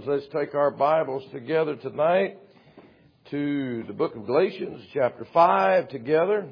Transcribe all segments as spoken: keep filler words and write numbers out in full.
let's take our Bibles together tonight to the book of Galatians, chapter five together.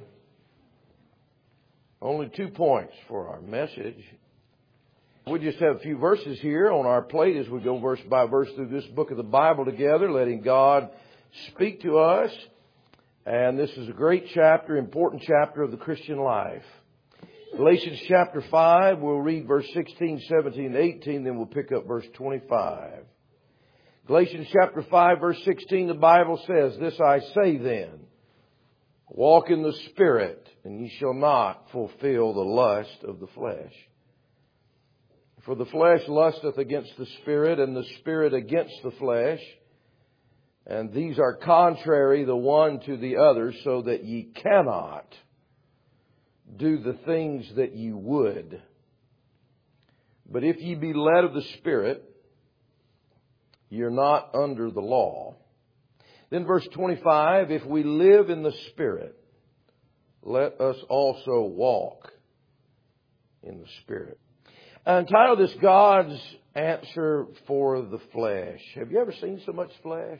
Only two points for our message. We just have a few verses here on our plate as we go verse by verse through this book of the Bible together, letting God speak to us. And this is a great chapter, important chapter of the Christian life. Galatians chapter five, we'll read verse sixteen, seventeen, eighteen, then we'll pick up verse twenty-five. Galatians chapter five, verse sixteen, the Bible says, "This I say then, walk in the Spirit, and ye shall not fulfill the lust of the flesh. For the flesh lusteth against the Spirit, and the Spirit against the flesh. And these are contrary the one to the other, so that ye cannot do the things that ye would. But if ye be led of the Spirit, you're not under the law." Then verse twenty-five, "If we live in the Spirit, let us also walk in the Spirit." I entitled this, God's Answer for the Flesh. Have you ever seen so much flesh?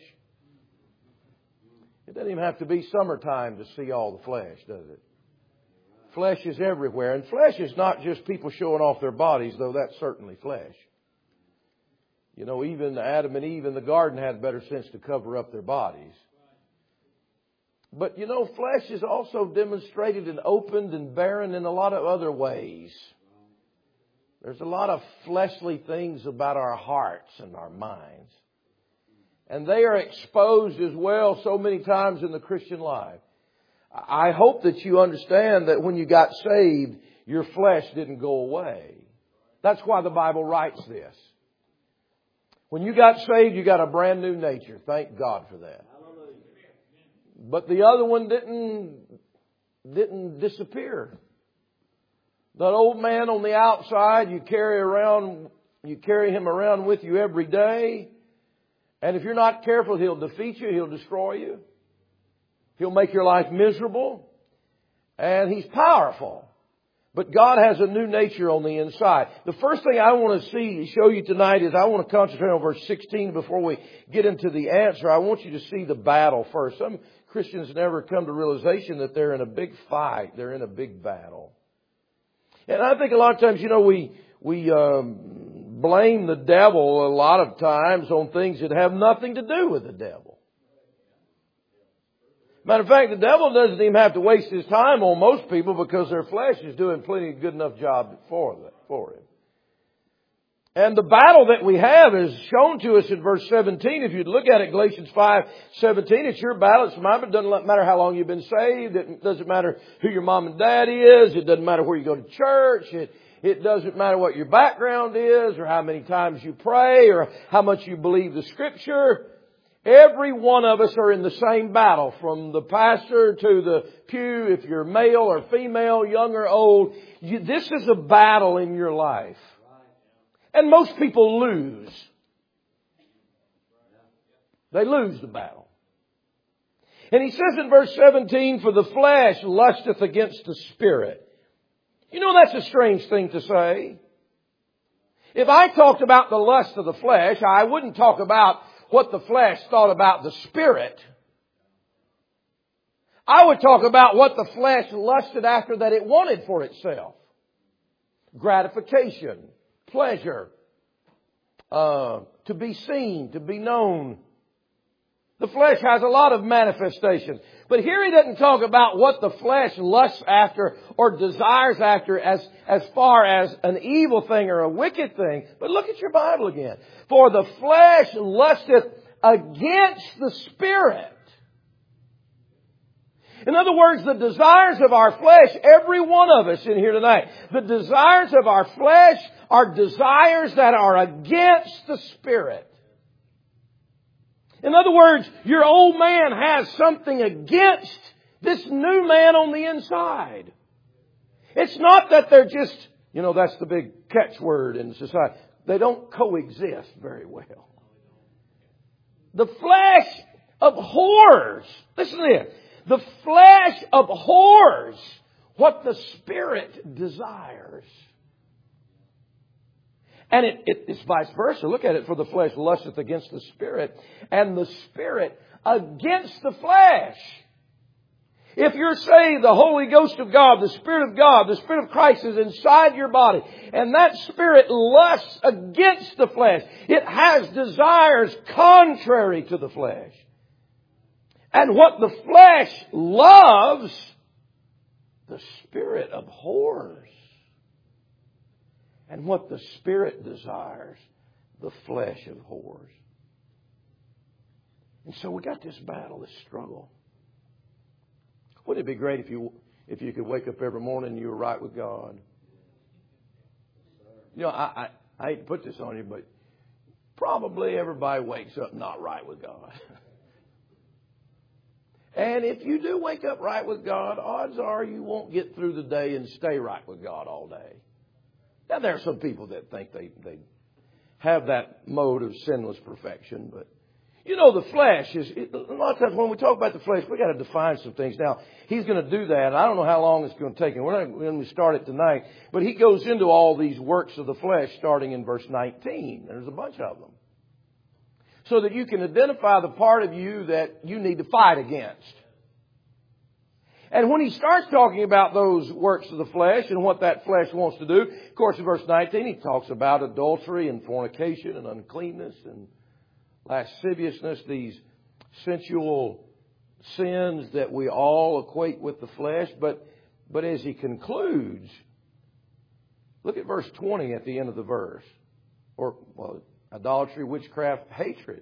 It doesn't even have to be summertime to see all the flesh, does it? Flesh is everywhere. And flesh is not just people showing off their bodies, though that's certainly flesh. You know, even Adam and Eve in the garden had better sense to cover up their bodies. But, you know, flesh is also demonstrated and opened and barren in a lot of other ways. There's a lot of fleshly things about our hearts and our minds. And they are exposed as well so many times in the Christian life. I hope that you understand that when you got saved, your flesh didn't go away. That's why the Bible writes this. When you got saved, you got a brand new nature. Thank God for that. But the other one didn't, didn't disappear. That old man on the outside, you carry around, you carry him around with you every day. And if you're not careful, he'll defeat you. He'll destroy you. He'll make your life miserable. And he's powerful. But God has a new nature on the inside. The first thing I want to see, show you tonight is I want to concentrate on verse sixteen before we get into the answer. I want you to see the battle first. Some Christians never come to realization that they're in a big fight. They're in a big battle. And I think a lot of times, you know, we, we, um, blame the devil a lot of times on things that have nothing to do with the devil. Matter of fact, the devil doesn't even have to waste his time on most people because their flesh is doing plenty of good enough job for them, for him. And the battle that we have is shown to us in verse seventeen. If you look at it, Galatians five seventeen, it's your battle, it's mine, but it doesn't matter how long you've been saved. It doesn't matter who your mom and dad is. It doesn't matter where you go to church. It, it doesn't matter what your background is or how many times you pray or how much you believe the Scripture. Every one of us are in the same battle, from the pastor to the pew, if you're male or female, young or old. You, this is a battle in your life. And most people lose. They lose the battle. And he says in verse seventeen, "For the flesh lusteth against the Spirit." You know, that's a strange thing to say. If I talked about the lust of the flesh, I wouldn't talk about what the flesh thought about the Spirit. I would talk about what the flesh lusted after that it wanted for itself. Gratification, pleasure, uh, to be seen, to be known. The flesh has a lot of manifestations. But here he doesn't talk about what the flesh lusts after or desires after as, as far as an evil thing or a wicked thing. But look at your Bible again. "For the flesh lusteth against the Spirit." In other words, the desires of our flesh, every one of us in here tonight, the desires of our flesh are desires that are against the Spirit. In other words, your old man has something against this new man on the inside. It's not that they're just, you know, that's the big catchword in society. They don't coexist very well. The flesh abhors, listen to this, the flesh abhors what the Spirit desires. And it, it, it's vice versa. Look at it. For the flesh lusteth against the Spirit, and the Spirit against the flesh. If you're saved, the Holy Ghost of God, the Spirit of God, the Spirit of Christ is inside your body. And that Spirit lusts against the flesh. It has desires contrary to the flesh. And what the flesh loves, the Spirit abhors. And what the Spirit desires, the flesh abhors. And so we got this battle, this struggle. Wouldn't it be great if you if you could wake up every morning and you were right with God? You know, I, I, I hate to put this on you, but probably everybody wakes up not right with God. And if you do wake up right with God, odds are you won't get through the day and stay right with God all day. Now, there are some people that think they, they have that mode of sinless perfection, but you know, the flesh is, a lot of times when we talk about the flesh, we got to define some things. Now, he's going to do that. I don't know how long it's going to take him. We're not going to start it tonight. But he goes into all these works of the flesh starting in verse nineteen. There's a bunch of them. So that you can identify the part of you that you need to fight against. And when he starts talking about those works of the flesh and what that flesh wants to do, of course, in verse nineteen, he talks about adultery and fornication and uncleanness and lasciviousness, these sensual sins that we all equate with the flesh. But, but as he concludes, look at verse twenty at the end of the verse. Or, well, idolatry, witchcraft, hatred,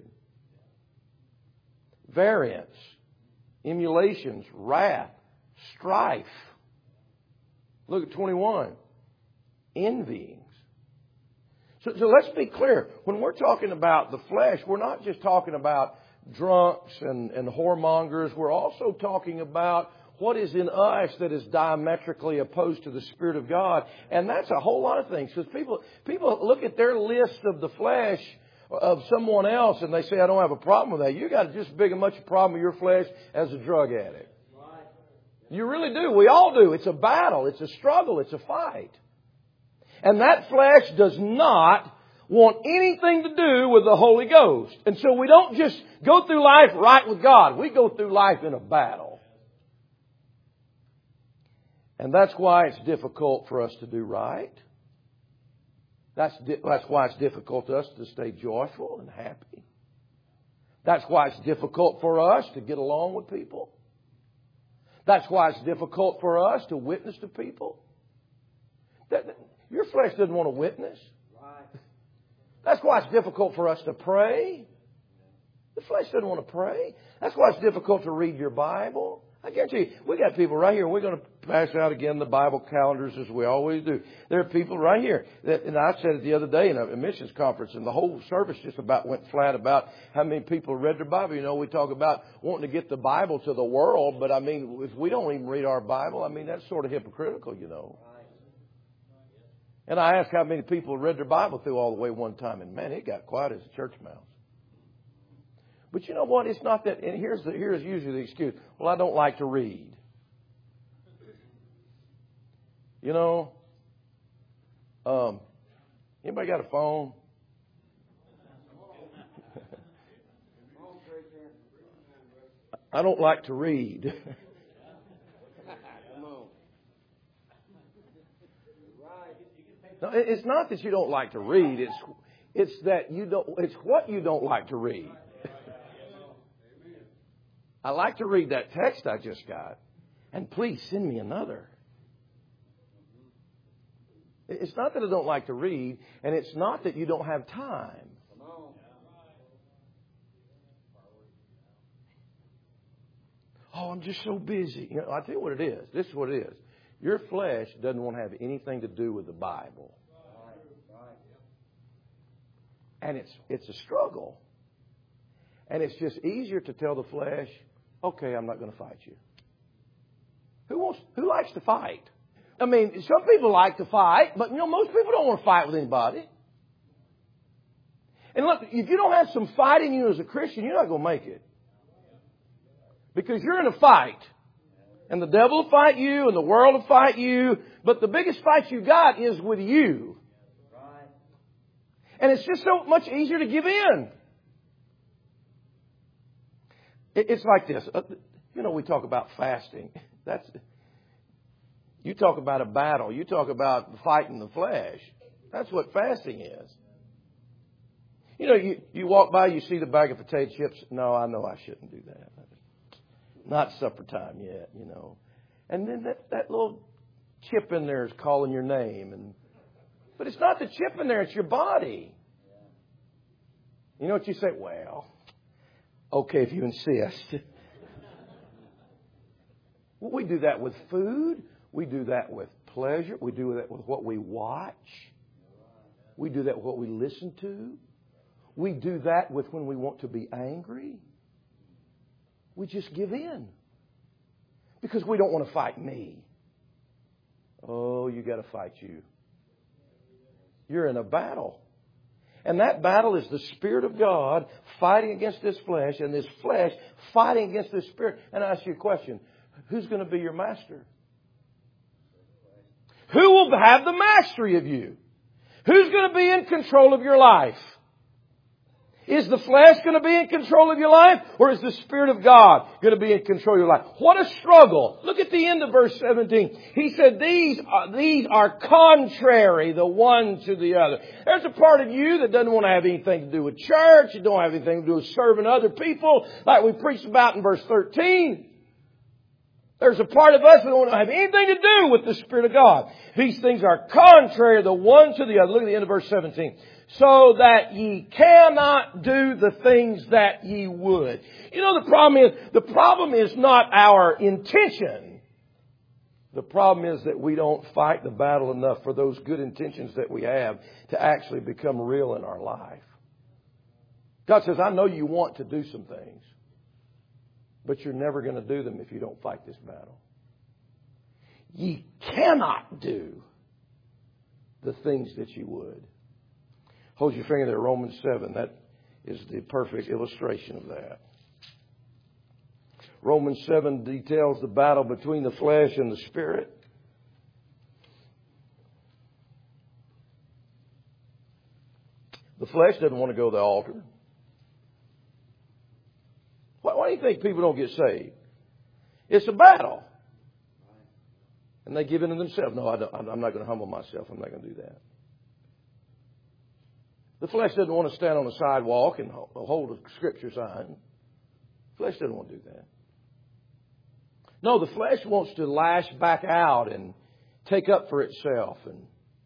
variance, emulations, wrath, strife. Look at twenty-one. Envyings. So, so let's be clear. When we're talking about the flesh, we're not just talking about drunks and, and whoremongers. We're also talking about what is in us that is diametrically opposed to the Spirit of God. And that's a whole lot of things. Because people, people look at their list of the flesh of someone else and they say, I don't have a problem with that. You got just as big a much problem with your flesh as a drug addict. You really do. We all do. It's a battle. It's a struggle. It's a fight. And that flesh does not want anything to do with the Holy Ghost. And so we don't just go through life right with God. We go through life in a battle. And that's why it's difficult for us to do right. That's, di- that's why it's difficult for us to stay joyful and happy. That's why it's difficult for us to get along with people. That's why it's difficult for us to witness to people. That, that, your flesh doesn't want to witness. That's why it's difficult for us to pray. The flesh doesn't want to pray. That's why it's difficult to read your Bible. I guarantee you, we got people right here. We're going to pass out again the Bible calendars as we always do. There are people right here that, and I said it the other day in a missions conference, and the whole service just about went flat about how many people read their Bible. You know, we talk about wanting to get the Bible to the world, but I mean, if we don't even read our Bible, I mean, that's sort of hypocritical, you know. And I asked how many people read their Bible through all the way one time, and man, it got quiet as a church mouse. But you know what? It's not that. And here's the, here's usually the excuse. Well, I don't like to read. You know, um, anybody got a phone? I don't like to read. No, it's not that you don't like to read. It's it's that you don't. It's what you don't like to read. I like to read that text I just got, and please send me another. It's not that I don't like to read, and it's not that you don't have time. Oh, I'm just so busy. You know, I'll tell you what it is. This is what it is. Your flesh doesn't want to have anything to do with the Bible. And it's it's a struggle. And it's just easier to tell the flesh, okay, I'm not going to fight you. Who wants? Who likes to fight? I mean, some people like to fight, but you know, most people don't want to fight with anybody. And look, if you don't have some fight in you as a Christian, you're not going to make it. Because you're in a fight. And the devil will fight you, and the world will fight you. But the biggest fight you got is with you. And it's just so much easier to give in. It's like this. You know, we talk about fasting. That's, you talk about a battle. You talk about fighting the flesh. That's what fasting is. You know, you, you walk by, you see the bag of potato chips. No, I know I shouldn't do that. Not supper time yet, you know. And then that, that little chip in there is calling your name. And But it's not the chip in there, it's your body. You know what you say? Well, okay, if you insist. We do that with food. We do that with pleasure. We do that with what we watch. We do that with what we listen to. We do that with when we want to be angry. We just give in. Because we don't want to fight me. Oh, you got to fight you. You're in a battle. And that battle is the Spirit of God fighting against this flesh, and this flesh fighting against this Spirit. And I ask you a question. Who's going to be your master? Who will have the mastery of you? Who's going to be in control of your life? Is the flesh going to be in control of your life? Or is the Spirit of God going to be in control of your life? What a struggle. Look at the end of verse seventeen. He said, these are, these are contrary, the one to the other. There's a part of you that doesn't want to have anything to do with church. It don't have anything to do with serving other people, like we preached about in verse thirteen. There's a part of us that don't have anything to do with the Spirit of God. These things are contrary, the one to the other. Look at the end of verse seventeen. So that ye cannot do the things that ye would. You know, the problem is, the problem is not our intention. The problem is that we don't fight the battle enough for those good intentions that we have to actually become real in our life. God says, I know you want to do some things, but you're never going to do them if you don't fight this battle. Ye cannot do the things that you would. Hold your finger there, Romans seven. That is the perfect illustration of that. Romans seven details the battle between the flesh and the Spirit. The flesh doesn't want to go to the altar. Why, why do you think people don't get saved? It's a battle. And they give in to themselves. No, I don't, I'm not going to humble myself. I'm not going to do that. The flesh doesn't want to stand on the sidewalk and hold a scripture sign. The flesh doesn't want to do that. No, the flesh wants to lash back out and take up for itself and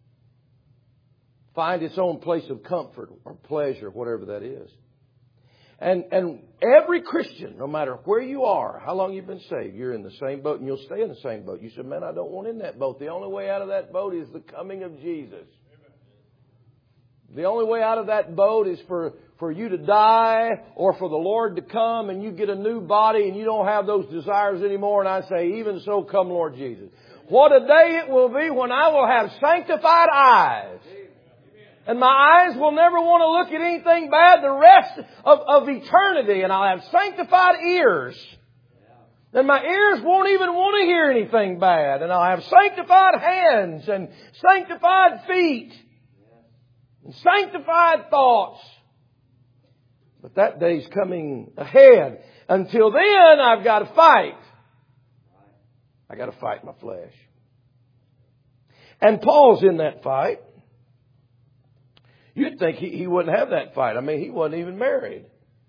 find its own place of comfort or pleasure, whatever that is. And and every Christian, no matter where you are, how long you've been saved, you're in the same boat and you'll stay in the same boat. You said, man, I don't want in that boat. The only way out of that boat is the coming of Jesus. The only way out of that boat is for, for you to die or for the Lord to come and you get a new body and you don't have those desires anymore. And I say, even so, come Lord Jesus. What a day it will be when I will have sanctified eyes. And my eyes will never want to look at anything bad the rest of, of eternity. And I'll have sanctified ears. And my ears won't even want to hear anything bad. And I'll have sanctified hands and sanctified feet. And sanctified thoughts. But that day's coming ahead. Until then, I've got to fight. I got to fight my flesh. And Paul's in that fight. You'd think he, he wouldn't have that fight. I mean, he wasn't even married.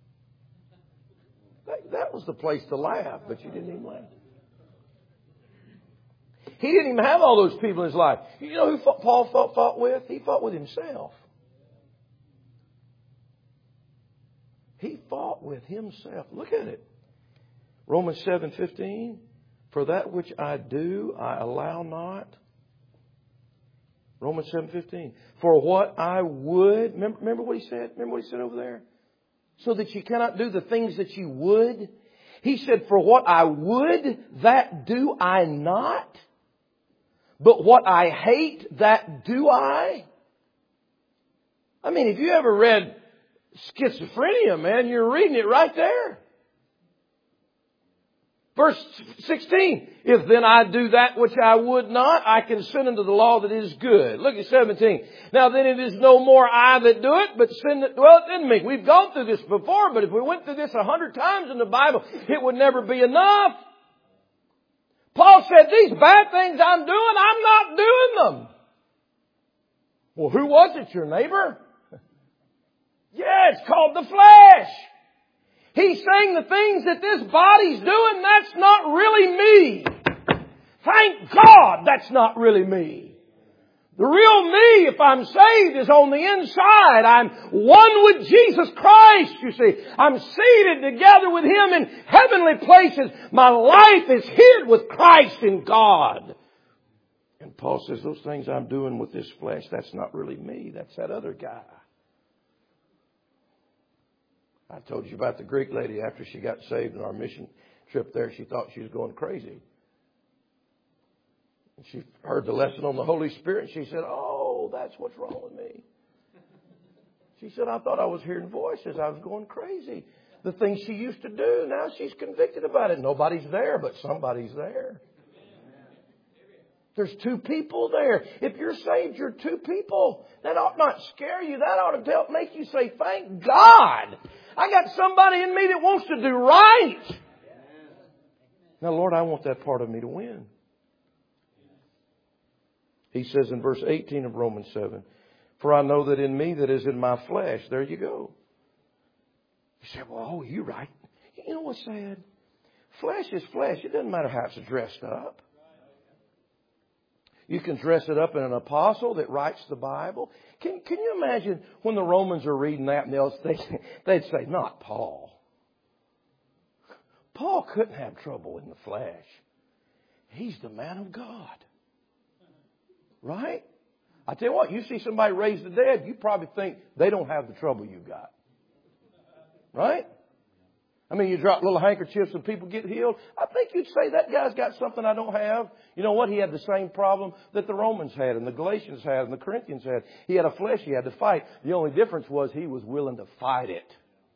That, that was the place to laugh, but you didn't even laugh. He didn't even have all those people in his life. You know who Paul fought, fought with? He fought with himself. He fought with himself. Look at it. Romans seven fifteen. For that which I do, I allow not. Romans seven fifteen. For what I would. Remember, remember what he said? Remember what he said over there? So that you cannot do the things that you would. He said, for what I would, that do I not. But what I hate, that do I. I mean, if you ever read Schizophrenia, man, you're reading it right there. Verse sixteen, if then I do that which I would not, I consent unto the law that is good. Look at seventeen. Now then it is no more I that do it, but sin that dwelleth in me. We've gone through this before, but if we went through this a hundred times in the Bible, it would never be enough. Paul said, these bad things I'm doing, I'm not doing them. Well, who was it? Your neighbor? Yeah, it's called the flesh. He's saying the things that this body's doing, that's not really me. Thank God that's not really me. The real me, if I'm saved, is on the inside. I'm one with Jesus Christ, you see. I'm seated together with Him in heavenly places. My life is hid with Christ in God. And Paul says, those things I'm doing with this flesh, that's not really me. That's that other guy. I told you about the Greek lady after she got saved in our mission trip there. She thought she was going crazy. And she heard the lesson on the Holy Spirit and she said, oh, that's what's wrong with me. She said, I thought I was hearing voices. I was going crazy. The things she used to do, now she's convicted about it. Nobody's there, but somebody's there. There's two people there. If you're saved, you're two people. That ought not scare you. That ought to help make you say, thank God. I got somebody in me that wants to do right. Now, Lord, I want that part of me to win. He says in verse eighteen of Romans seven, for I know that in me that is in my flesh, there you go. You say, well, oh, you're right. You know what's sad? Flesh is flesh. It doesn't matter how it's dressed up. You can dress it up in an apostle that writes the Bible. Can, can you imagine when the Romans are reading that and they'll, they, they'd say, not Paul. Paul couldn't have trouble in the flesh. He's the man of God. Right? I tell you what, you see somebody raise the dead, you probably think they don't have the trouble you got. Right? I mean, you drop little handkerchiefs and people get healed. I think you'd say that guy's got something I don't have. You know what? He had the same problem that the Romans had and the Galatians had and the Corinthians had. He had a flesh he had to fight. The only difference was he was willing to fight it.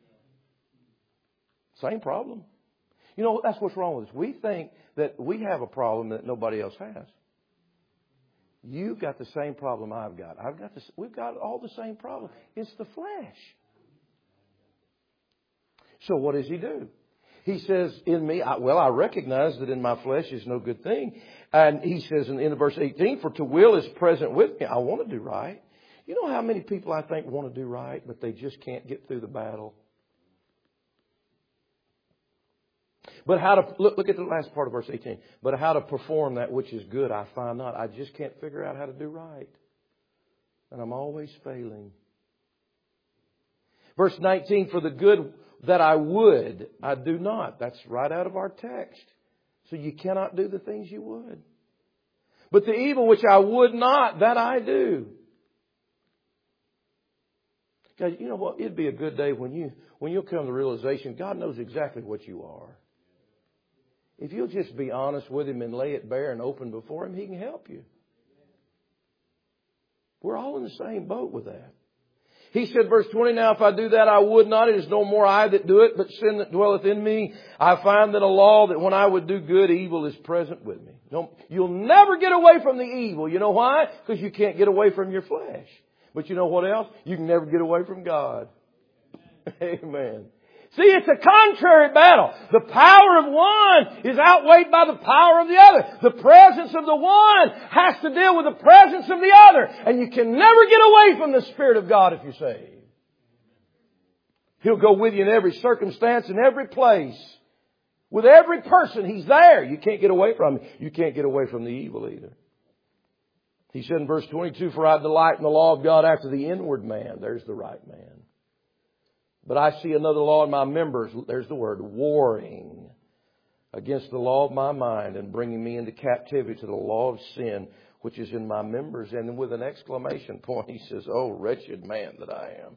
Same problem. You know, that's what's wrong with us. We think that we have a problem that nobody else has. You've got the same problem I've got. I've got this, we've got all the same problem. It's the flesh. So what does he do? He says, in me, I, well, I recognize that in my flesh is no good thing. And he says in, in verse eighteen, for to will is present with me. I want to do right. You know how many people I think want to do right, but they just can't get through the battle? But how to, look, look at the last part of verse eighteen. But how to perform that which is good, I find not. I just can't figure out how to do right. And I'm always failing. Verse nineteen, for the good that I would, I do not. That's right out of our text. So you cannot do the things you would. But the evil which I would not, that I do. Guys, you know what? It'd be a good day when you, when you'll come to the realization God knows exactly what you are. If you'll just be honest with Him and lay it bare and open before Him, He can help you. We're all in the same boat with that. He said, verse twenty, now if I do that, I would not. It is no more I that do it, but sin that dwelleth in me. I find that a law that when I would do good, evil is present with me. No, you'll never get away from the evil. You know why? Because you can't get away from your flesh. But you know what else? You can never get away from God. Amen. See, it's a contrary battle. The power of one is outweighed by the power of the other. The presence of the one has to deal with the presence of the other. And you can never get away from the Spirit of God if you're saved. He'll go with you in every circumstance, in every place. With every person, He's there. You can't get away from Him. You can't get away from the evil either. He said in verse twenty-two, for I delight in the law of God after the inward man. There's the right man. But I see another law in my members, there's the word, warring against the law of my mind and bringing me into captivity to the law of sin, which is in my members. And with an exclamation point, he says, oh, wretched man that I am.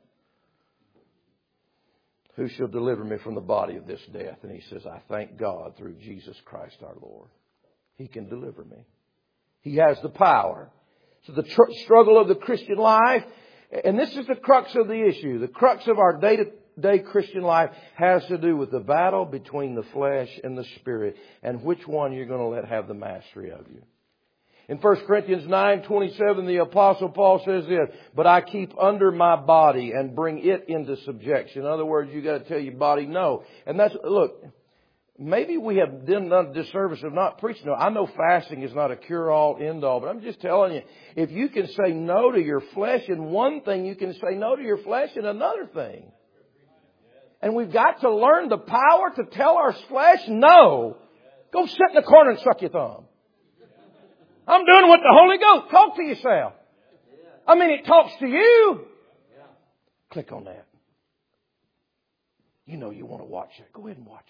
Who shall deliver me from the body of this death? And he says, I thank God through Jesus Christ our Lord. He can deliver me. He has the power. So the tr- struggle of the Christian life. And this is the crux of the issue, the crux of our day to everyday Christian life has to do with the battle between the flesh and the Spirit, and which one you're going to let have the mastery of you. In First Corinthians nine twenty-seven, the Apostle Paul says this, "But I keep under my body and bring it into subjection." In other words, you got to tell your body no. And that's, look, maybe we have done a disservice of not preaching. No, I know fasting is not a cure-all, end-all, but I'm just telling you, if you can say no to your flesh in one thing, you can say no to your flesh in another thing. And we've got to learn the power to tell our flesh no. Go sit in the corner and suck your thumb. I'm doing what the Holy Ghost. Talk to yourself. I mean, it talks to you. Click on that. You know you want to watch that. Go ahead and watch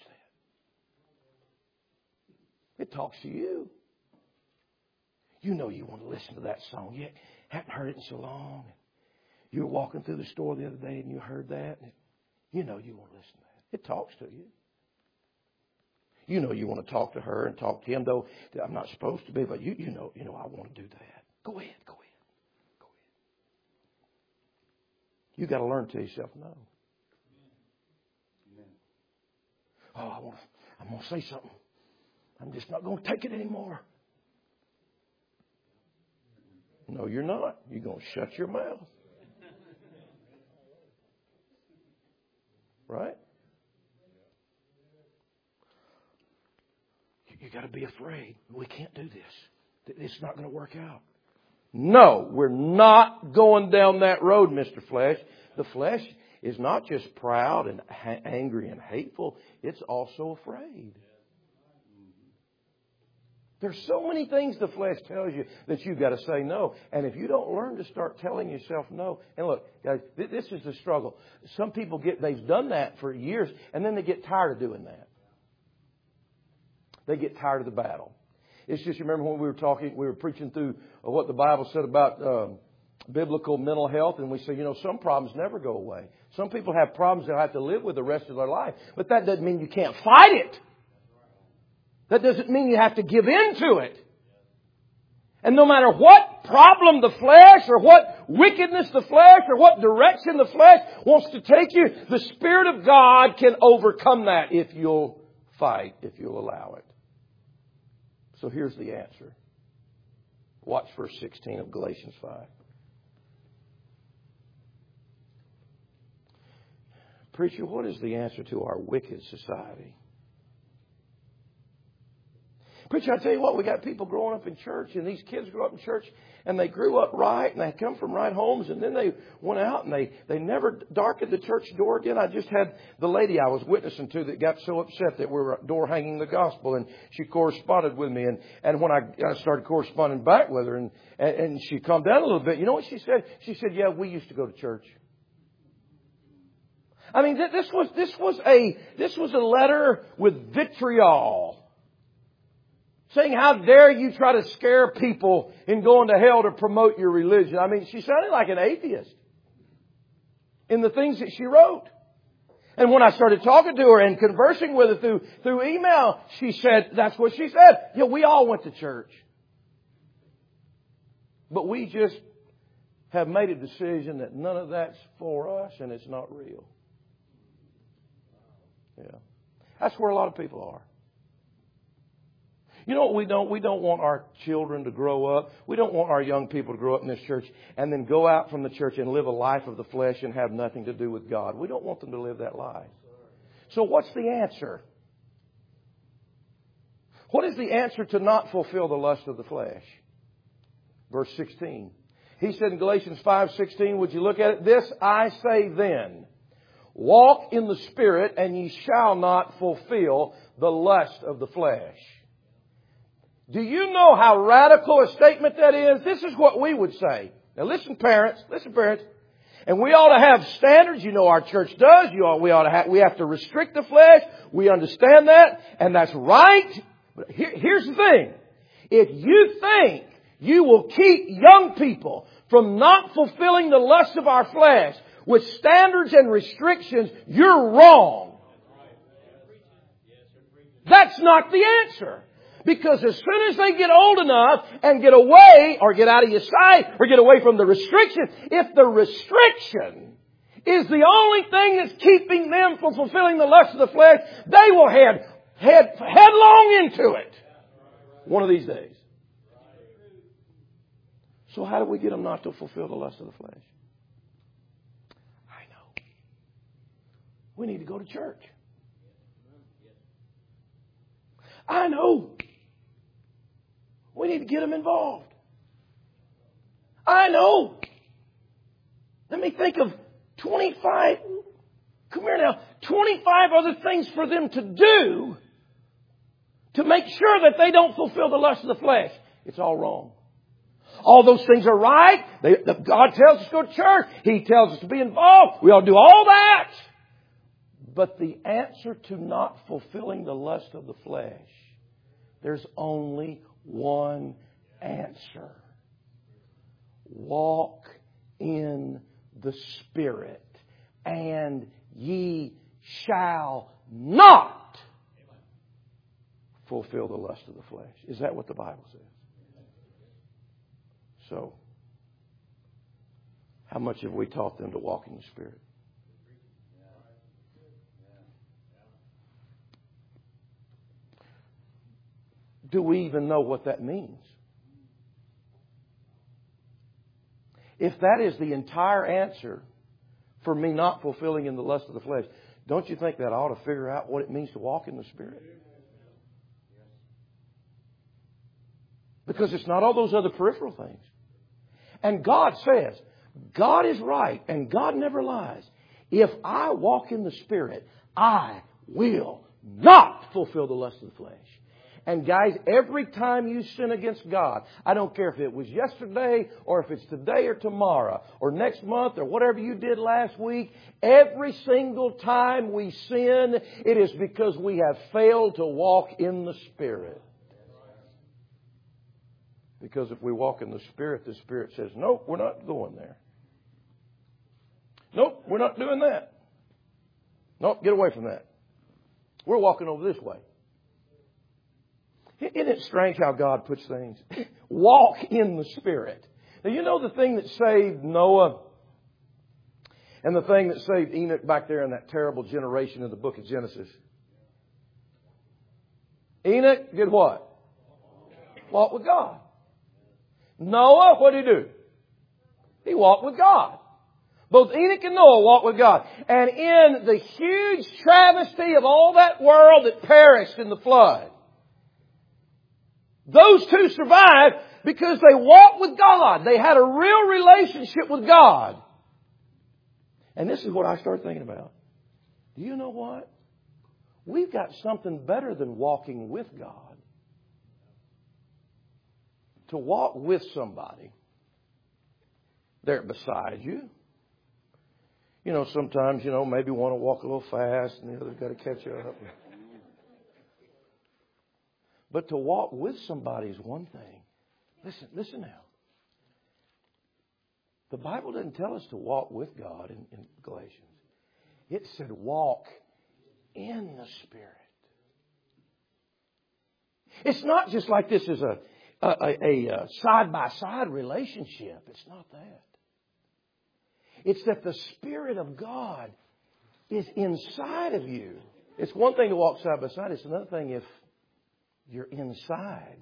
that. It talks to you. You know you want to listen to that song. You haven't heard it in so long. You were walking through the store the other day and you heard that. You know you want to listen to that. It talks to you. You know you want to talk to her and talk to him, though I'm not supposed to be, but you, you know, you know I want to do that. Go ahead, go ahead, go ahead. You got to learn to tell yourself no. Amen. Oh, I want to, I'm going to say something. I'm just not going to take it anymore. No, you're not. You're going to shut your mouth. Right? You got to be afraid. We can't do this. It's not going to work out. No, we're not going down that road, Mister Flesh. The flesh is not just proud and ha- angry and hateful. It's also afraid. There's so many things the flesh tells you that you've got to say no. And if you don't learn to start telling yourself no, and look, guys, this is the struggle. Some people get, they've done that for years, and then they get tired of doing that. They get tired of the battle. It's just, you remember when we were talking, we were preaching through what the Bible said about um, biblical mental health, and we said, you know, some problems never go away. Some people have problems they'll have to live with the rest of their life. But that doesn't mean you can't fight it. That doesn't mean you have to give in to it. And no matter what problem the flesh or what wickedness the flesh or what direction the flesh wants to take you, the Spirit of God can overcome that if you'll fight, if you'll allow it. So here's the answer. Watch verse sixteen of Galatians five. Preacher, what is the answer to our wicked society? Preacher, I tell you what, we got people growing up in church, and these kids grow up in church, and they grew up right, and they come from right homes, and then they went out, and they, they never darkened the church door again. I just had the lady I was witnessing to that got so upset that we were door hanging the gospel, and she corresponded with me, and, and when I, I started corresponding back with her, and, and, and she calmed down a little bit, you know what she said? She said, yeah, we used to go to church. I mean, this was, this was a, this was a letter with vitriol. Saying, how dare you try to scare people in going to hell to promote your religion. I mean, she sounded like an atheist in the things that she wrote. And when I started talking to her and conversing with her through, through email, she said, that's what she said. Yeah, we all went to church. But we just have made a decision that none of that's for us and it's not real. Yeah. That's where a lot of people are. You know what we don't? We don't want our children to grow up. We don't want our young people to grow up in this church and then go out from the church and live a life of the flesh and have nothing to do with God. We don't want them to live that life. So what's the answer? What is the answer to not fulfill the lust of the flesh? Verse sixteen. He said in Galatians five sixteen, would you look at it? This I say then, walk in the Spirit and ye shall not fulfill the lust of the flesh. Do you know how radical a statement that is? This is what we would say. Now listen, parents. Listen, parents. And we ought to have standards. You know our church does. You ought, we ought to have, we have to restrict the flesh. We understand that. And that's right. But here, here's the thing. If you think you will keep young people from not fulfilling the lust of our flesh with standards and restrictions, you're wrong. That's not the answer. Because as soon as they get old enough and get away or get out of your sight or get away from the restriction, if the restriction is the only thing that's keeping them from fulfilling the lust of the flesh, they will head, head headlong into it one of these days. So how do we get them not to fulfill the lust of the flesh? I know. We need to go to church. I know. We need to get them involved. I know. Let me think of twenty-five, come here now, twenty-five other things for them to do to make sure that they don't fulfill the lust of the flesh. It's all wrong. All those things are right. They, the, God tells us to go to church. He tells us to be involved. We ought to do all that. But the answer to not fulfilling the lust of the flesh, there's only one answer. Walk in the Spirit, and ye shall not fulfill the lust of the flesh. Is that what the Bible says? So, how much have we taught them to walk in the Spirit? Do we even know what that means? If that is the entire answer for me not fulfilling in the lust of the flesh, don't you think that I ought to figure out what it means to walk in the Spirit? Because it's not all those other peripheral things. And God says, God is right and God never lies. If I walk in the Spirit, I will not fulfill the lust of the flesh. And guys, every time you sin against God, I don't care if it was yesterday or if it's today or tomorrow or next month or whatever you did last week, every single time we sin, it is because we have failed to walk in the Spirit. Because if we walk in the Spirit, the Spirit says, nope, we're not going there. Nope, we're not doing that. Nope, get away from that. We're walking over this way. Isn't it strange how God puts things? Walk in the Spirit. Now, you know the thing that saved Noah and the thing that saved Enoch back there in that terrible generation in the book of Genesis? Enoch did what? Walked with God. Noah, what did he do? He walked with God. Both Enoch and Noah walked with God. And in the huge travesty of all that world that perished in the flood, those two survived because they walked with God. They had a real relationship with God. And this is what I started thinking about. Do you know what? We've got something better than walking with God. To walk with somebody. They're beside you. You know, sometimes, you know, maybe want to walk a little fast and the other's got to catch up. But to walk with somebody is one thing. Listen, listen now. The Bible doesn't tell us to walk with God in, in Galatians. It said walk in the Spirit. It's not just like this is a, a, a, a side-by-side relationship. It's not that. It's that the Spirit of God is inside of you. It's one thing to walk side by side. It's another thing if you're inside.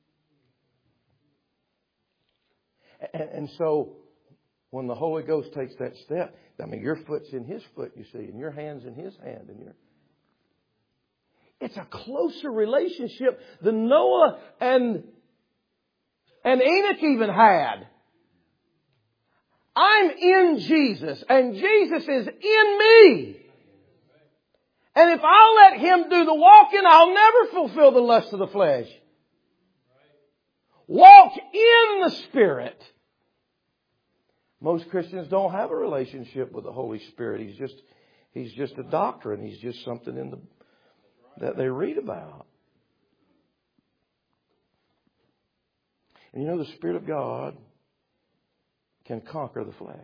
And, and so when the Holy Ghost takes that step, I mean, your foot's in His foot, you see, and your hand's in His hand. And you're, it's a closer relationship than Noah and, and Enoch even had. I'm in Jesus, and Jesus is in me. And if I'll let Him do the walking, I'll never fulfill the lust of the flesh. Walk in the Spirit. Most Christians don't have a relationship with the Holy Spirit. He's just, He's just a doctrine. He's just something in the that they read about. And you know, the Spirit of God can conquer the flesh.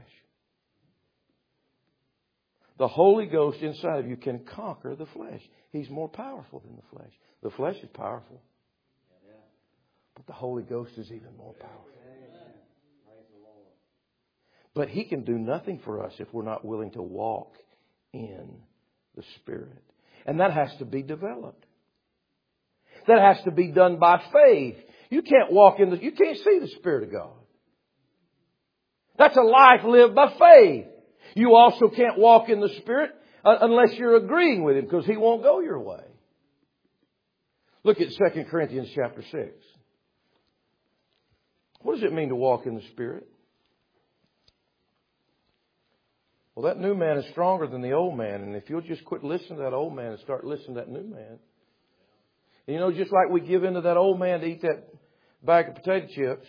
The Holy Ghost inside of you can conquer the flesh. He's more powerful than the flesh. The flesh is powerful. But the Holy Ghost is even more powerful. But He can do nothing for us if we're not willing to walk in the Spirit. And that has to be developed. That has to be done by faith. You can't walk in the, you can't see the Spirit of God. That's a life lived by faith. You also can't walk in the Spirit unless you're agreeing with Him, because He won't go your way. Look at Second Corinthians chapter six. What does it mean to walk in the Spirit? Well, that new man is stronger than the old man. And if you'll just quit listening to that old man and start listening to that new man. You know, just like we give in to that old man to eat that bag of potato chips.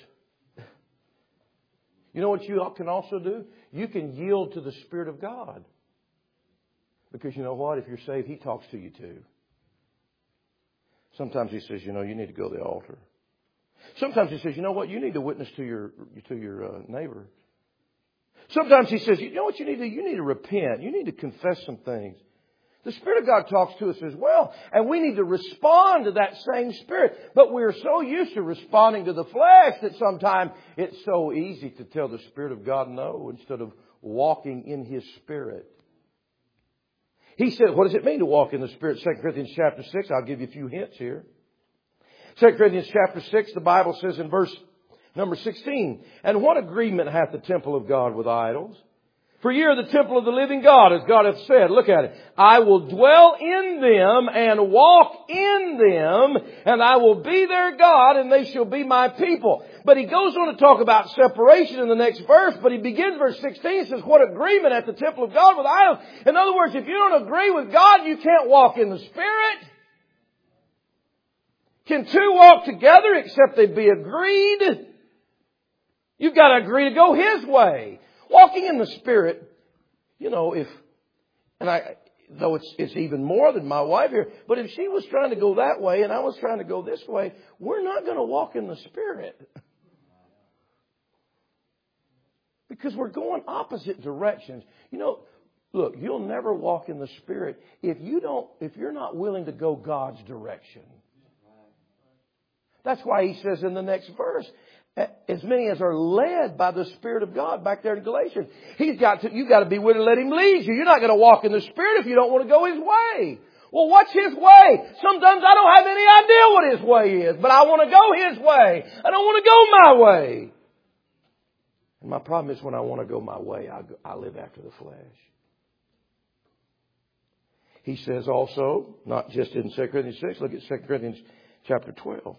You know what you can also do? You can yield to the Spirit of God. Because you know what? If you're saved, He talks to you too. Sometimes He says, you know, you need to go to the altar. Sometimes He says, you know what? You need to witness to your to your uh, neighbor. Sometimes He says, you know what you need to do? You need to repent. You need to confess some things. The Spirit of God talks to us as well. And we need to respond to that same Spirit. But we're so used to responding to the flesh that sometimes it's so easy to tell the Spirit of God no instead of walking in His Spirit. He said, what does it mean to walk in the Spirit? Second Corinthians chapter six. I'll give you a few hints here. Second Corinthians chapter six, the Bible says in verse number sixteen, and what agreement hath the temple of God with idols? For ye are the temple of the living God, as God hath said. Look at it. I will dwell in them and walk in them, and I will be their God, and they shall be my people. But he goes on to talk about separation in the next verse, but he begins verse sixteen, and says, what agreement hath the temple of God with idols? In other words, if you don't agree with God, you can't walk in the Spirit. Can two walk together except they be agreed? You've got to agree to go His way. Walking in the Spirit, you know, if, and I, though it's, it's even more than my wife here, but if she was trying to go that way and I was trying to go this way, we're not going to walk in the Spirit. Because we're going opposite directions. You know, look, you'll never walk in the Spirit if you don't, if you're not willing to go God's direction. That's why he says in the next verse, as many as are led by the Spirit of God, back there in Galatians, he's got to, you've got to be willing to let Him lead you. You're not going to walk in the Spirit if you don't want to go His way. Well, what's His way? Sometimes I don't have any idea what His way is, but I want to go His way. I don't want to go my way. And my problem is when I want to go my way, I, go, I live after the flesh. He says also, not just in Second Corinthians six, look at Second Corinthians chapter twelve.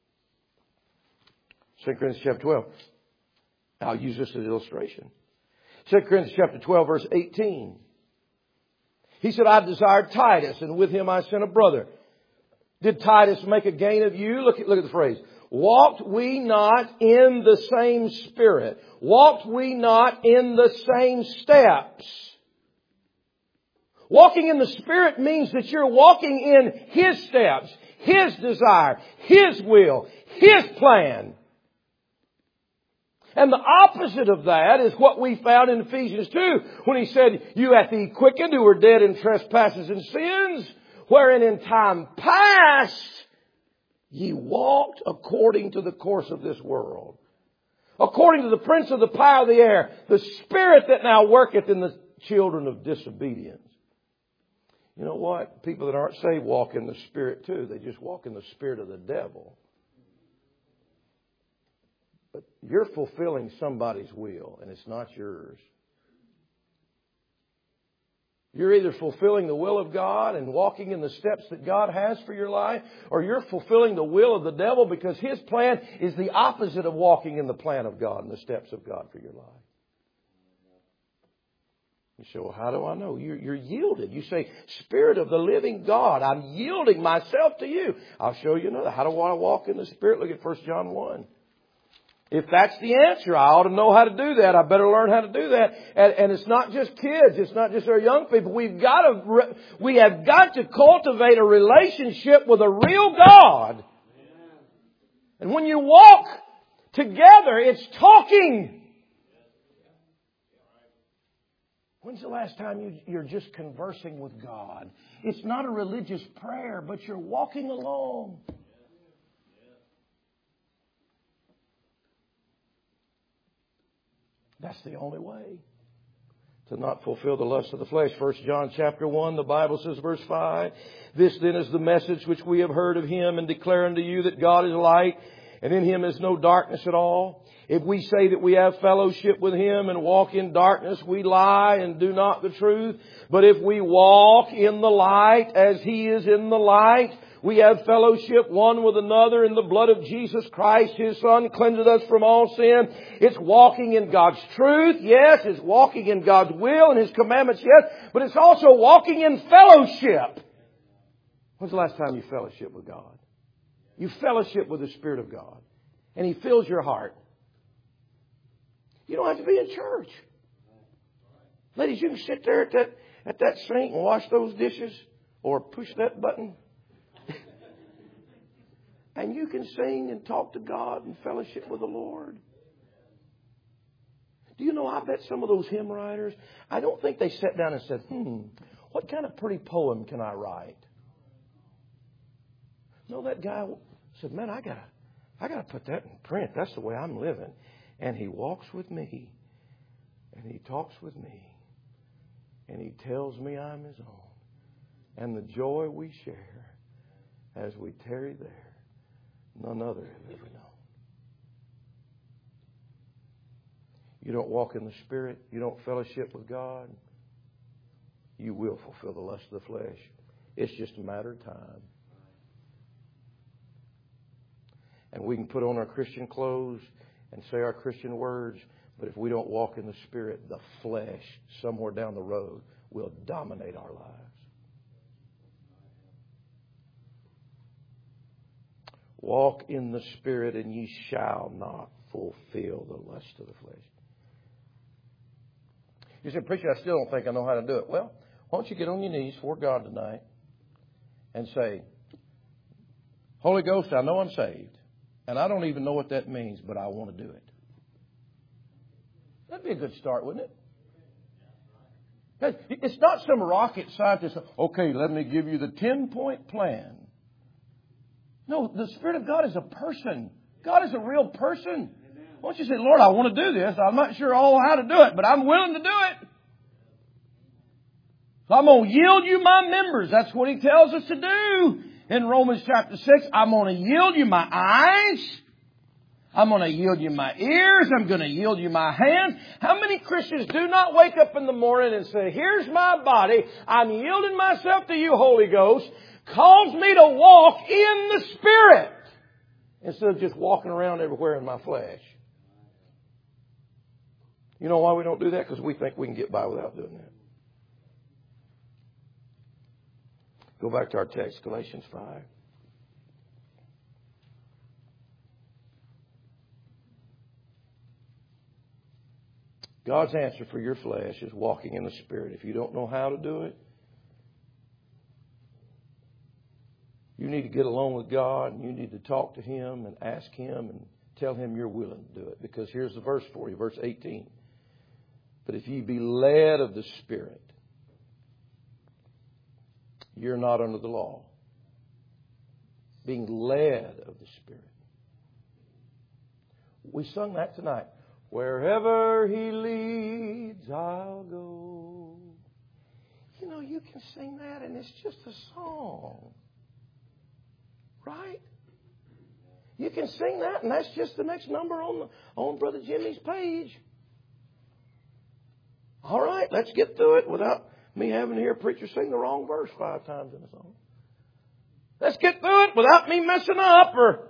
Second Corinthians chapter twelve. I'll use this as an illustration. Second Corinthians chapter twelve, verse eighteen. He said, I desired Titus, and with him I sent a brother. Did Titus make a gain of you? Look at, look at the phrase. Walked we not in the same spirit? Walked we not in the same steps? Walking in the Spirit means that you're walking in His steps, His desire, His will, His plan. And the opposite of that is what we found in Ephesians two, when he said, you hath He quickened who were dead in trespasses and sins, wherein in time past ye walked according to the course of this world, according to the prince of the power of the air, the spirit that now worketh in the children of disobedience. You know what? People that aren't saved walk in the Spirit too. They just walk in the spirit of the devil. But you're fulfilling somebody's will, and it's not yours. You're either fulfilling the will of God and walking in the steps that God has for your life, or you're fulfilling the will of the devil, because his plan is the opposite of walking in the plan of God and the steps of God for your life. You say, well, how do I know? You're, you're yielded. You say, Spirit of the living God, I'm yielding myself to you. I'll show you another. How do I walk in the Spirit? Look at First John one. If that's the answer, I ought to know how to do that. I better learn how to do that. And, and it's not just kids. It's not just our young people. We've got to, we have got to cultivate a relationship with a real God. And when you walk together, it's talking. When's the last time you, you're just conversing with God? It's not a religious prayer, but you're walking along. That's the only way to not fulfill the lust of the flesh. First John chapter one, the Bible says, verse five, "This then is the message which we have heard of Him and declare unto you, that God is light, and in Him is no darkness at all. If we say that we have fellowship with Him and walk in darkness, we lie and do not the truth. But if we walk in the light as He is in the light, we have fellowship one with another, in the blood of Jesus Christ, His Son, cleanseth us from all sin." It's walking in God's truth, yes. It's walking in God's will and His commandments, yes. But it's also walking in fellowship. When's the last time you fellowship with God? You fellowship with the Spirit of God, and He fills your heart. You don't have to be in church. Ladies, you can sit there at that, at that sink and wash those dishes, or push that button. And you can sing and talk to God and fellowship with the Lord. Do you know, I bet some of those hymn writers, I don't think they sat down and said, hmm, what kind of pretty poem can I write? No, that guy said, man, I gotta, I gotta put that in print. That's the way I'm living. And he walks with me, and he talks with me, and he tells me I'm his own. And the joy we share as we tarry there, none other have ever known. You don't walk in the Spirit, you don't fellowship with God, you will fulfill the lust of the flesh. It's just a matter of time. And we can put on our Christian clothes and say our Christian words, but if we don't walk in the Spirit, the flesh, somewhere down the road, will dominate our lives. Walk in the Spirit, and ye shall not fulfill the lust of the flesh. You say, preacher, I still don't think I know how to do it. Well, why don't you get on your knees before God tonight and say, Holy Ghost, I know I'm saved, and I don't even know what that means, but I want to do it. That'd be a good start, wouldn't it? It's not some rocket scientist. Okay, let me give you the ten-point plan. No, the Spirit of God is a person. God is a real person. Why don't you say, Lord, I want to do this. I'm not sure all how to do it, but I'm willing to do it. So I'm going to yield you my members. That's what He tells us to do in Romans chapter six. I'm going to yield you my eyes. I'm going to yield you my ears. I'm going to yield you my hands. How many Christians do not wake up in the morning and say, here's my body. I'm yielding myself to you, Holy Ghost. Calls me to walk in the Spirit instead of just walking around everywhere in my flesh. You know why we don't do that? Because we think we can get by without doing that. Go back to our text, Galatians five. God's answer for your flesh is walking in the Spirit. If you don't know how to do it, you need to get along with God, and you need to talk to Him and ask Him and tell Him you're willing to do it. Because here's the verse for you, verse eighteen. But if ye be led of the Spirit, you're not under the law. Being led of the Spirit. We sung that tonight. Wherever He leads, I'll go. You know, you can sing that, and it's just a song. Right? You can sing that, and that's just the next number on the, on Brother Jimmy's page. All right, let's get through it without me having to hear a preacher sing the wrong verse five times in a song. Let's get through it without me messing up. Or,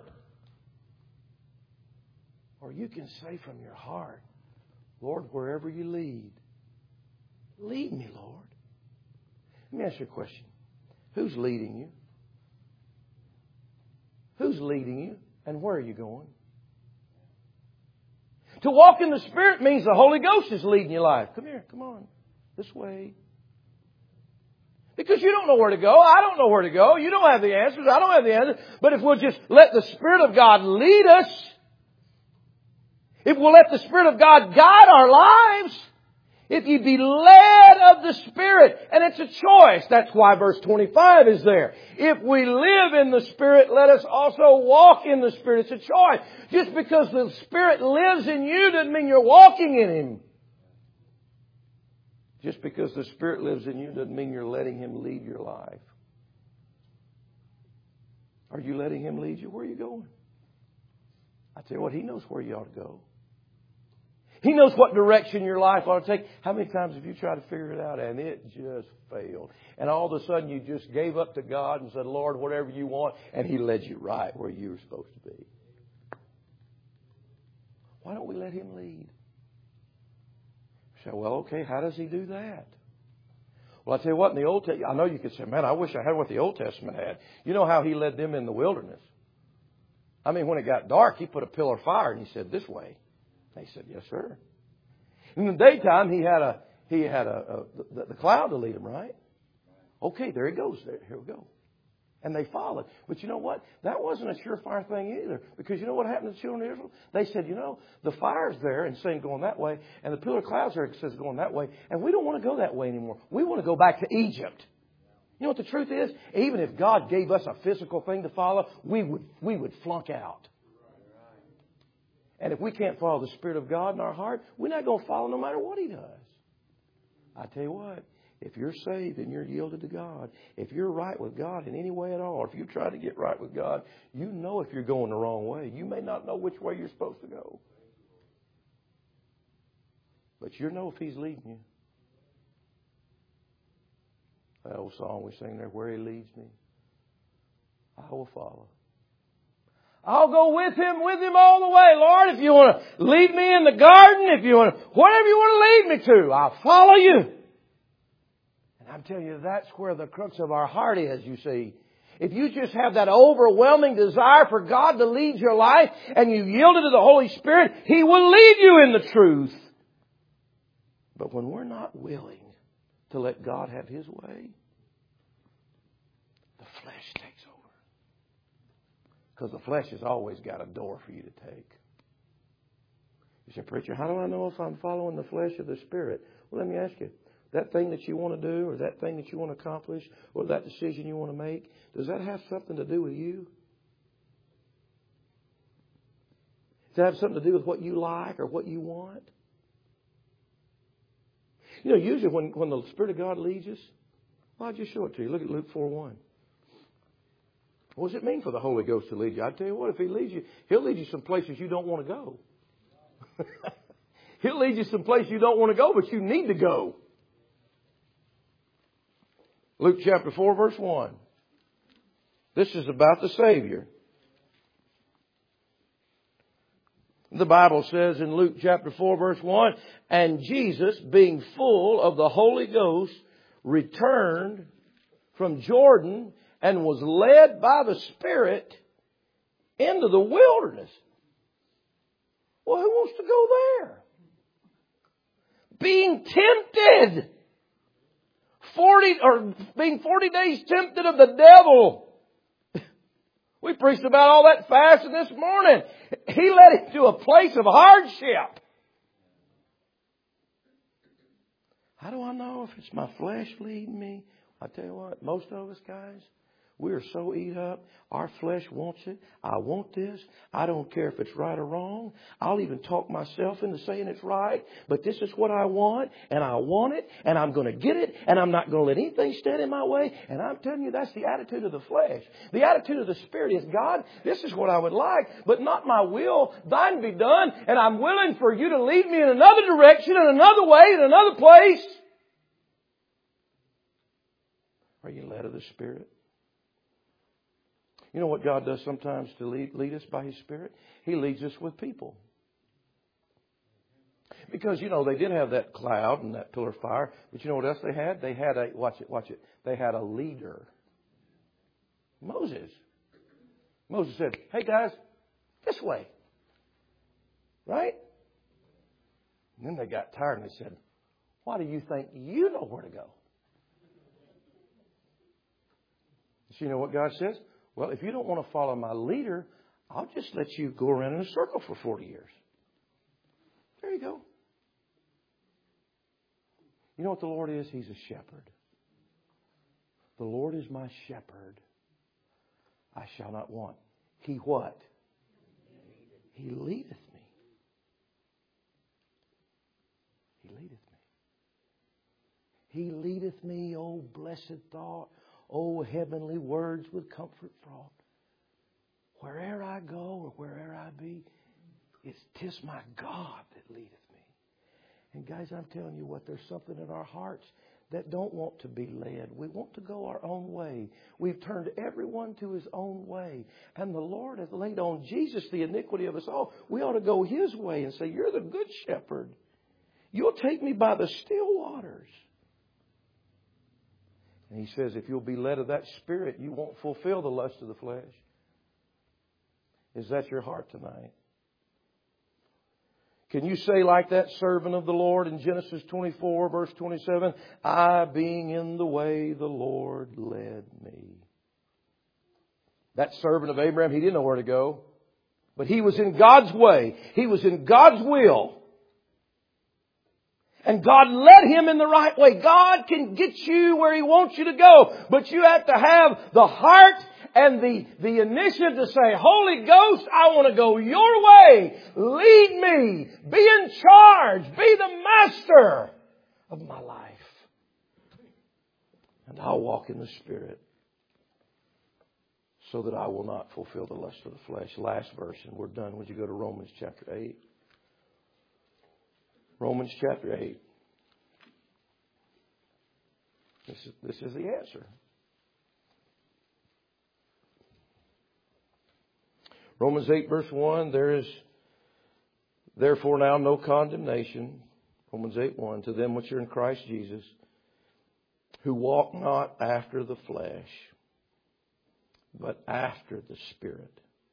or you can say from your heart, Lord, wherever you lead, lead me, Lord. Let me ask you a question. Who's leading you? Who's leading you? And where are you going? To walk in the Spirit means the Holy Ghost is leading your life. Come here, come on. This way. Because you don't know where to go. I don't know where to go. You don't have the answers. I don't have the answers. But if we'll just let the Spirit of God lead us, if we'll let the Spirit of God guide our lives, If ye be led of the Spirit. And it's a choice. That's why verse twenty-five is there. If we live in the Spirit, let us also walk in the Spirit. It's a choice. Just because the Spirit lives in you doesn't mean you're walking in Him. Just because the Spirit lives in you doesn't mean you're letting Him lead your life. Are you letting Him lead you? Where are you going? I tell you what, He knows where you ought to go. He knows what direction your life ought to take. How many times have you tried to figure it out and it just failed? And all of a sudden you just gave up to God and said, Lord, whatever you want. And He led you right where you were supposed to be. Why don't we let Him lead? You say, well, okay, how does He do that? Well, I tell you what, in the Old Testament, I know you could say, man, I wish I had what the Old Testament had. You know how He led them in the wilderness? I mean, when it got dark, He put a pillar of fire and He said, this way. They said, yes, sir. In the daytime, he had a he had a, a the, the cloud to lead him, right? Okay, there he goes. There, here we go. And they followed. But you know what? That wasn't a surefire thing either. Because you know what happened to the children of Israel? They said, you know, the fire's there and saying going that way, and the pillar of clouds there and says going that way, and we don't want to go that way anymore. We want to go back to Egypt. You know what the truth is? Even if God gave us a physical thing to follow, we would we would flunk out. And if we can't follow the Spirit of God in our heart, we're not going to follow no matter what He does. I tell you what, if you're saved and you're yielded to God, if you're right with God in any way at all, or if you try to get right with God, you know if you're going the wrong way. You may not know which way you're supposed to go. But you know if He's leading you. That old song we sing there, where He leads me, I will follow. I'll go with Him, with Him all the way. Lord, if you want to lead me in the garden, if you want to, whatever you want to lead me to, I'll follow you. And I'm telling you, that's where the crux of our heart is, you see. If you just have that overwhelming desire for God to lead your life and you yield it to the Holy Spirit, He will lead you in the truth. But when we're not willing to let God have His way, the flesh takes over. Because the flesh has always got a door for you to take. You say, preacher, how do I know if I'm following the flesh or the Spirit? Well, let me ask you, that thing that you want to do or that thing that you want to accomplish or that decision you want to make, does that have something to do with you? Does that have something to do with what you like or what you want? You know, usually when, when the Spirit of God leads us, well, I'll just show it to you. Look at Luke four one. What does it mean for the Holy Ghost to lead you? I tell you what, if He leads you, He'll lead you some places you don't want to go. He'll lead you some places you don't want to go, but you need to go. Luke chapter four, verse one. This is about the Savior. The Bible says in Luke chapter four, verse one, and Jesus, being full of the Holy Ghost, returned from Jordan and was led by the Spirit into the wilderness. Well, who wants to go there? Being tempted. Forty or being forty days tempted of the devil. We preached about all that fasting this morning. He led him to a place of hardship. How do I know if it's my flesh leading me? I tell you what, most of us guys, we are so eat up. Our flesh wants it. I want this. I don't care if it's right or wrong. I'll even talk myself into saying it's right. But this is what I want. And I want it. And I'm going to get it. And I'm not going to let anything stand in my way. And I'm telling you, that's the attitude of the flesh. The attitude of the Spirit is, God, this is what I would like. But not my will. Thine be done. And I'm willing for you to lead me in another direction, in another way, in another place. Are you led of the Spirit? You know what God does sometimes to lead, lead us by His Spirit? He leads us with people. Because, you know, they did have that cloud and that pillar of fire. But you know what else they had? They had a, watch it, watch it. They had a leader. Moses. Moses said, hey guys, this way. Right? And then they got tired and they said, why do you think you know where to go? So you know what God says? Well, if you don't want to follow my leader, I'll just let you go around in a circle for forty years. There you go. You know what the Lord is? He's a shepherd. The Lord is my shepherd. I shall not want. He what? He leadeth me. He leadeth me. He leadeth me, oh blessed thought, oh heavenly words with comfort fraught. Where'er I go or where'er I be, it's 'tis my God that leadeth me. And guys, I'm telling you what, there's something in our hearts that don't want to be led. We want to go our own way. We've turned everyone to his own way. And the Lord has laid on Jesus the iniquity of us all. We ought to go his way and say, you're the good shepherd. You'll take me by the still waters. And he says, if you'll be led of that Spirit, you won't fulfill the lust of the flesh. Is that your heart tonight? Can you say like that servant of the Lord in Genesis twenty-four, verse twenty-seven, I being in the way the Lord led me. That servant of Abraham, he didn't know where to go. But he was in God's way. He was in God's will. And God led him in the right way. God can get you where He wants you to go. But you have to have the heart and the, the initiative to say, Holy Ghost, I want to go your way. Lead me. Be in charge. Be the master of my life. And I'll walk in the Spirit so that I will not fulfill the lust of the flesh. Last verse, and we're done. Would you go to Romans chapter eight? Romans chapter eight. This is, this is the answer. Romans eight verse one, there is therefore now no condemnation. Romans eight one, to them which are in Christ Jesus, who walk not after the flesh, but after the Spirit.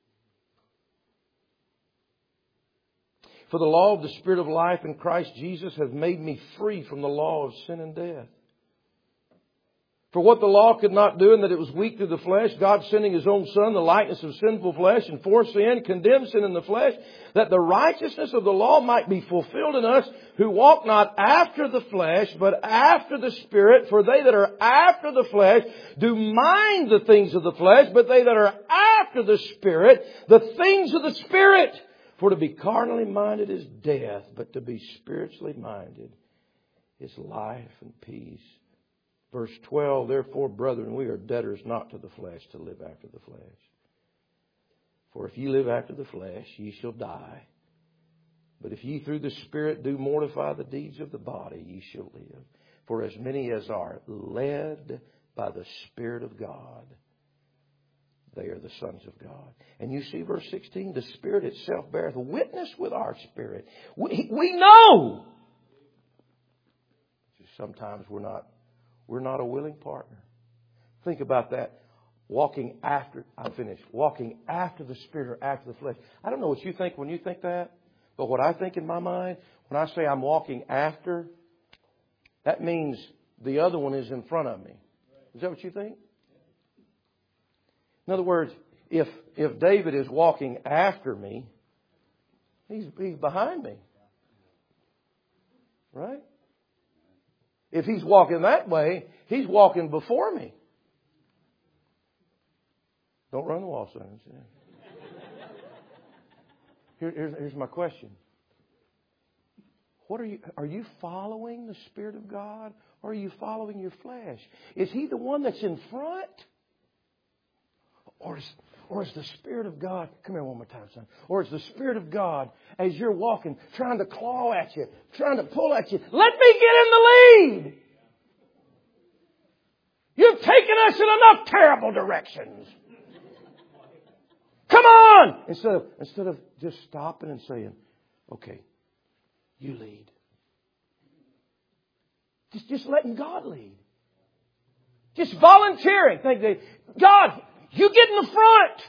For the law of the Spirit of life in Christ Jesus has made me free from the law of sin and death. For what the law could not do, in that it was weak through the flesh, God sending His own Son, the likeness of sinful flesh, and for sin, condemned sin in the flesh, that the righteousness of the law might be fulfilled in us, who walk not after the flesh, but after the Spirit. For they that are after the flesh do mind the things of the flesh, but they that are after the Spirit, the things of the Spirit. For to be carnally minded is death, but to be spiritually minded is life and peace. Verse twelve, therefore, brethren, we are debtors not to the flesh, to live after the flesh. For if ye live after the flesh, ye shall die. But if ye through the Spirit do mortify the deeds of the body, ye shall live. For as many as are led by the Spirit of God, they are the sons of God. And you see verse sixteen, the Spirit itself beareth witness with our spirit. We, we know. Sometimes we're not, we're not a willing partner. Think about that. Walking after, I'm finished. Walking after the Spirit or after the flesh. I don't know what you think when you think that. But what I think in my mind, when I say I'm walking after, that means the other one is in front of me. Is that what you think? In other words, if if David is walking after me, he's he's behind me. Right? If he's walking that way, he's walking before me. Don't run the wall, son. Here, here's, here's my question. What are you are you following the Spirit of God, or are you following your flesh? Is He the one that's in front? Or is, or is the Spirit of God, come here one more time, son. Or is the Spirit of God, as you're walking, trying to claw at you, trying to pull at you, let me get in the lead. You've taken us in enough terrible directions. Come on! Instead of, instead of just stopping and saying, okay, you lead. Just, just letting God lead. Just volunteering. Think that, God, you get in the front.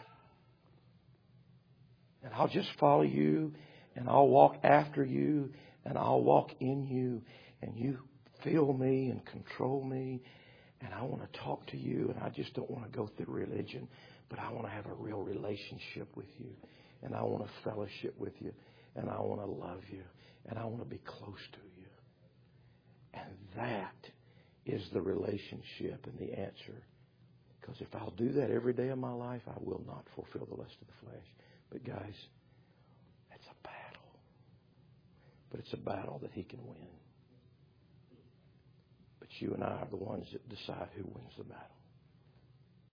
And I'll just follow you. And I'll walk after you. And I'll walk in you. And you fill me and control me. And I want to talk to you. And I just don't want to go through religion. But I want to have a real relationship with you. And I want to fellowship with you. And I want to love you. And I want to be close to you. And that is the relationship and the answer. Because if I'll do that every day of my life, I will not fulfill the lust of the flesh. But guys, it's a battle. But it's a battle that He can win. But you and I are the ones that decide who wins the battle.